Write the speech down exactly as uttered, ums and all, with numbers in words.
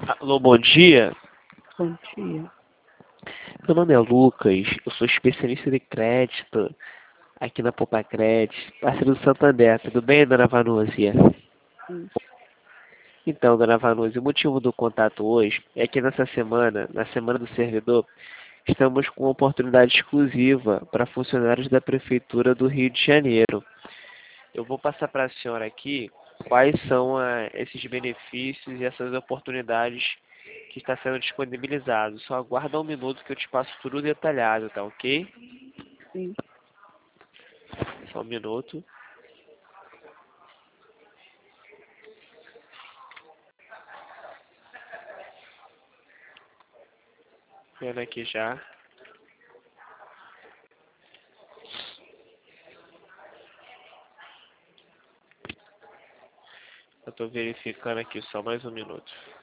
Alô, bom dia. Bom dia. Meu nome é Lucas, eu sou especialista de crédito aqui na Poupa Crédito, parceiro do Santander. Tudo bem, dona Vanúzia? Hum. Então, dona Vanúzia, o motivo do contato hoje é que nessa semana, na Semana do Servidor, estamos com uma oportunidade exclusiva para funcionários da Prefeitura do Rio de Janeiro. Eu vou passar para a senhora aqui quais são ah, esses benefícios e essas oportunidades que está sendo disponibilizado. Só aguarda um minuto que eu te passo tudo detalhado, tá ok? Sim. Só um minuto. Vendo aqui já. Eu estou verificando aqui, só mais um minuto.